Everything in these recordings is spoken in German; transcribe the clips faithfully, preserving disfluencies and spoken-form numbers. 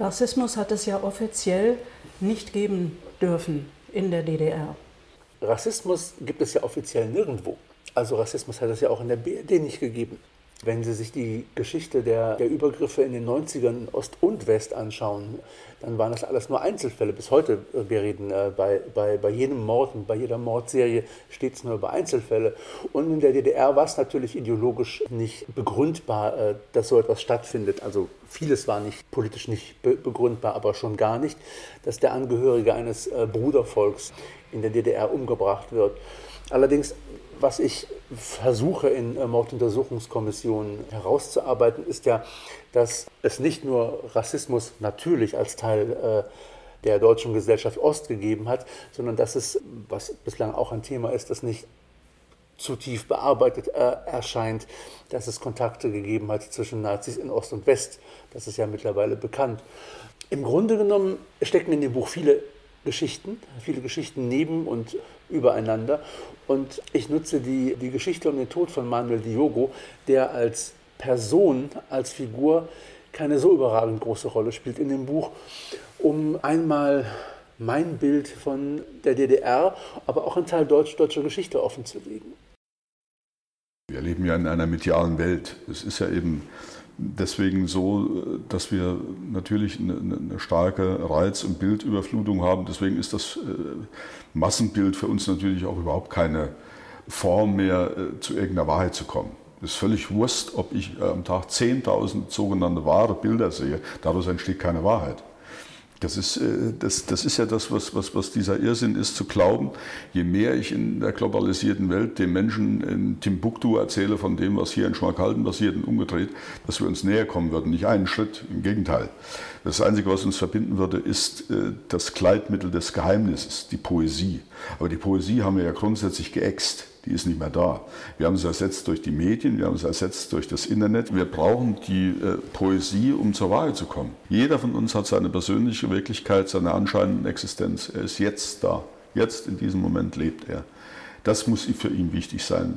Rassismus hat es ja offiziell nicht geben dürfen in der D D R. Rassismus gibt es ja offiziell nirgendwo. Also Rassismus hat es ja auch in der B R D nicht gegeben. Wenn Sie sich die Geschichte der, der Übergriffe in den neunzigern in Ost und West anschauen, dann waren das alles nur Einzelfälle. Bis heute, wir reden äh, bei, bei, bei jedem Mord und bei jeder Mordserie stets nur über Einzelfälle. Und in der D D R war es natürlich ideologisch nicht begründbar, äh, dass so etwas stattfindet. Also vieles war nicht politisch nicht be- begründbar, aber schon gar nicht, dass der Angehörige eines äh, Brudervolks in der D D R umgebracht wird. Allerdings, was ich versuche in Morduntersuchungskommissionen herauszuarbeiten, ist ja, dass es nicht nur Rassismus natürlich als Teil äh, der deutschen Gesellschaft Ost gegeben hat, sondern dass es, was bislang auch ein Thema ist, das nicht zu tief bearbeitet äh, erscheint, dass es Kontakte gegeben hat zwischen Nazis in Ost und West. Das ist ja mittlerweile bekannt. Im Grunde genommen stecken in dem Buch viele Geschichten, viele Geschichten neben und übereinander. Und ich nutze die, die Geschichte um den Tod von Manuel Diogo, der als Person, als Figur keine so überragend große Rolle spielt in dem Buch, um einmal mein Bild von der D D R, aber auch ein Teil deutsch, deutscher Geschichte offenzulegen. Wir leben ja in einer medialen Welt. Es ist ja eben deswegen so, dass wir natürlich eine, eine starke Reiz- und Bildüberflutung haben. Deswegen ist das Massenbild für uns natürlich auch überhaupt keine Form mehr, zu irgendeiner Wahrheit zu kommen. Es ist völlig wurscht, ob ich am Tag zehntausend sogenannte wahre Bilder sehe. Daraus entsteht keine Wahrheit. Das ist, das, das ist ja das, was, was, was dieser Irrsinn ist, zu glauben, je mehr ich in der globalisierten Welt den Menschen in Timbuktu erzähle von dem, was hier in Schmalkalden passiert und umgedreht, dass wir uns näher kommen würden. Nicht einen Schritt, im Gegenteil. Das Einzige, was uns verbinden würde, ist das Kleidmittel des Geheimnisses, die Poesie. Aber die Poesie haben wir ja grundsätzlich geäxt. Die ist nicht mehr da. Wir haben es ersetzt durch die Medien, wir haben es ersetzt durch das Internet. Wir brauchen die äh, Poesie, um zur Wahrheit zu kommen. Jeder von uns hat seine persönliche Wirklichkeit, seine anscheinende Existenz. Er ist jetzt da. Jetzt in diesem Moment lebt er. Das muss für ihn wichtig sein.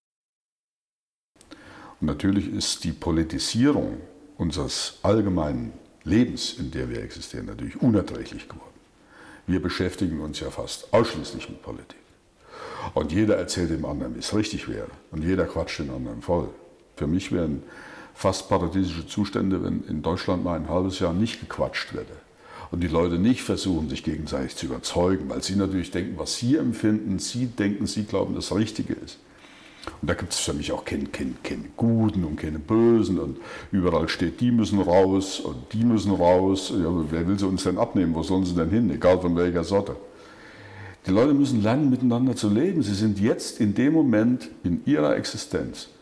Und natürlich ist die Politisierung unseres allgemeinen Lebens, in der wir existieren, natürlich unerträglich geworden. Wir beschäftigen uns ja fast ausschließlich mit Politik. Und jeder erzählt dem anderen, wie es richtig wäre. Und jeder quatscht den anderen voll. Für mich wären fast paradiesische Zustände, wenn in Deutschland mal ein halbes Jahr nicht gequatscht werde. Und die Leute nicht versuchen, sich gegenseitig zu überzeugen, weil sie natürlich denken, was sie empfinden, sie denken, sie glauben, das Richtige ist. Und da gibt es für mich auch keine, keine, keine Guten und keine Bösen. Und überall steht, die müssen raus und die müssen raus. Ja, wer will sie uns denn abnehmen? Wo sollen sie denn hin? Egal von welcher Sorte. Die Leute müssen lernen, miteinander zu leben. Sie sind jetzt in dem Moment in ihrer Existenz